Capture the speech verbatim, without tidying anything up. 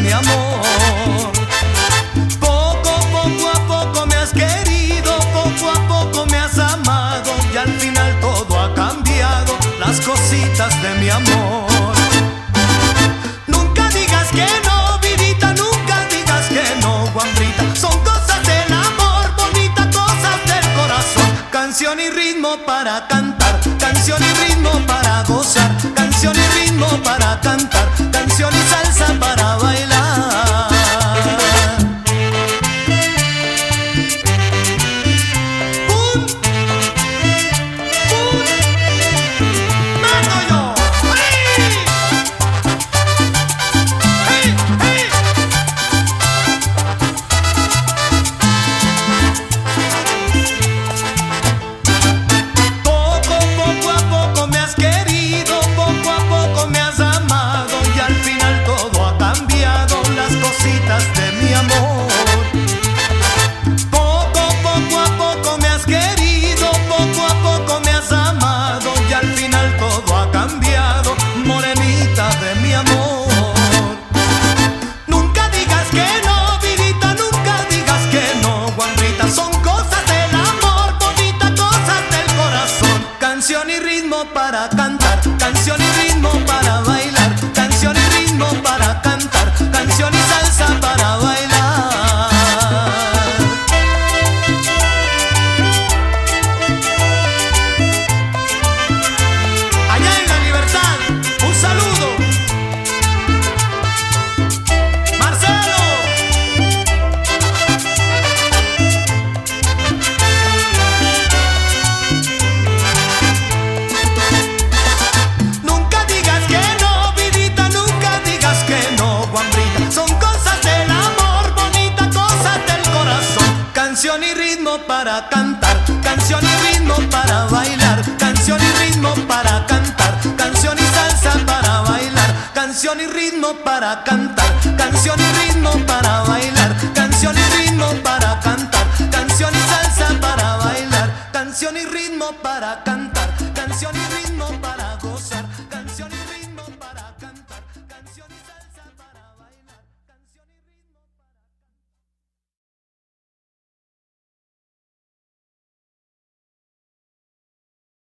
mi amor. Poco, poco a poco me has querido, poco a poco me has amado, y al final todo ha cambiado, las cositas de mi amor. Nunca digas que no, vidita, nunca digas que no, guambrita. Son cosas del amor, bonitas cosas del corazón. Canción y ritmo para cantar, canción y ritmo para gozar, canción y ritmo para cantar, canción y salsa para bailar. ¡Pum! ¡Pum! ¡Mando yo! ¡Hey! ¡Hey! ¡Hey! Poco, poco a poco me has querido, poco a poco me has amado, y al final todo ha cambiado, las cositas de mi amor. Poco, poco a poco me has querido, poco a poco me has amado, y al final todo ha cambiado, morenita de mi amor. Nunca digas que no, vidita, nunca digas que no, guambrita. Son cosas del amor, bonitas cosas del corazón. Canción y ritmo para cantar, canción y ritmo para bailar, canción y ritmo para cantar, canción y salsa para bailar. Allá en La Libertad, un saludo. Marcelo. Nunca digas que no, vidita, nunca digas que no, guambrita. Son cosas del amor, bonitas cosas del corazón. Canción y ritmo para cantar, canción y ritmo para bailar, canción y ritmo para cantar, canción y salsa para bailar, canción y ritmo para cantar, canción y ritmo para bailar.